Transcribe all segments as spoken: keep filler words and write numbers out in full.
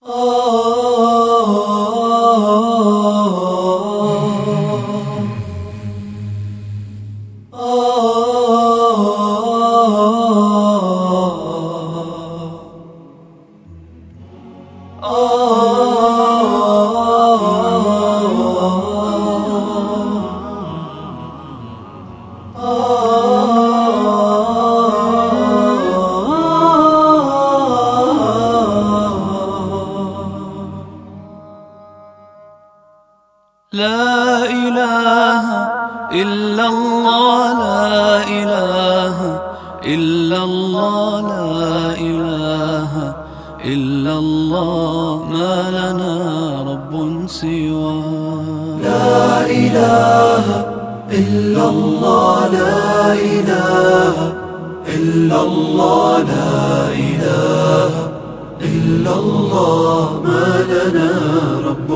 لا إله إلا الله، لا إله إلا الله، لا إله إلا الله، ما لنا رب سواه. لا إله إلا الله، لا إله إلا الله، لا إله إلا الله، ما لنا رب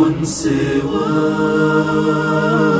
سواه.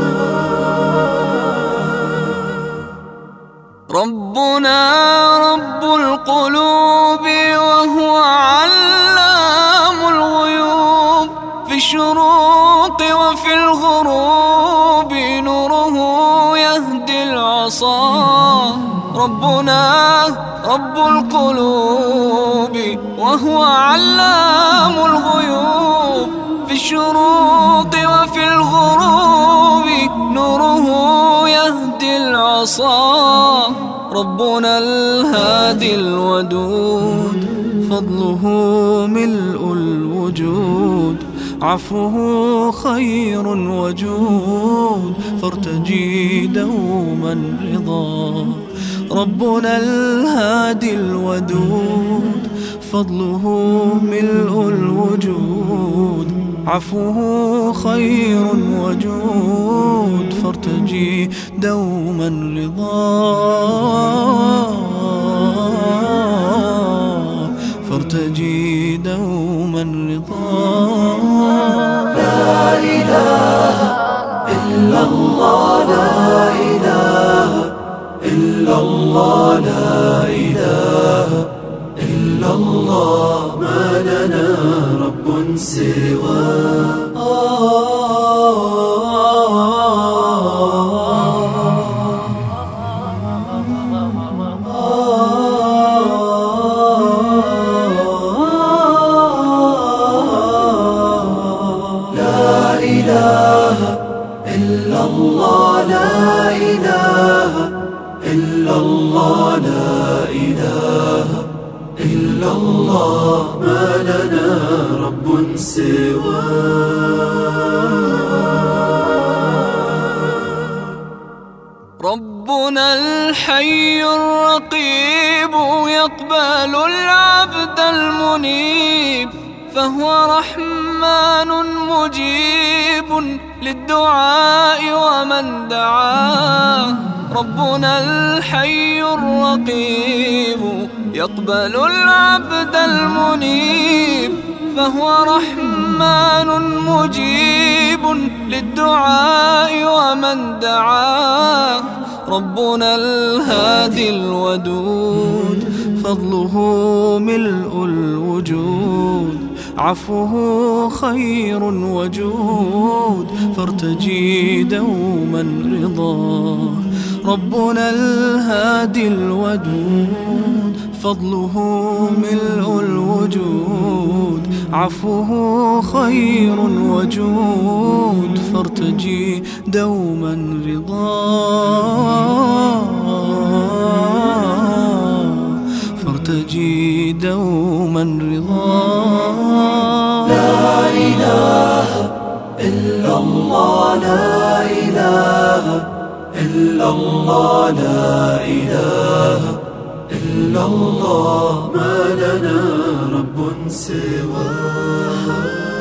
ربنا رب القلوب وهو علام الغيوب، في الشروق وفي الغروب نوره يهدي العصا. ربنا رب القلوب وهو علام الغيوب، في الشروق وفي الغروب نوره يهدي العصا. ربنا الهادي الودود، فضله ملء الوجود، عفوه خير وجود، فارتجي دوما رضا. ربنا الهادي الودود، فضله ملء الوجود، عفوه خير وجود، فارتجي دوما رضا، فارتجي دوما رضا. لا إله إلا الله، لا إله إلا الله، لا إله إلا الله، ما لنا رب سواه. لا إله إلا الله، لا إله إلا الله، لا إله إلا الله، ما لنا رب سواه. ربنا الحي الرقيب يقبل العبد المنيب، فهو رحمن مجيب للدعاء ومن دعاه. ربنا الحي الرقيب يقبل العبد المنيب، فهو رحمن مجيب للدعاء ومن دعاه. ربنا الهادي الودود، فضله ملء الوجود، عفوه خير وجود، فارتجي دوما رضا. ربنا الهادي الودود، فضله ملء الوجود، عفوه خير وجود، فارتجي دوما رضا، فارتجي دوما رضا. لا إله إلا الله، لا إله إلا الله، لا إله إلا الله، ما لنا رب سواه.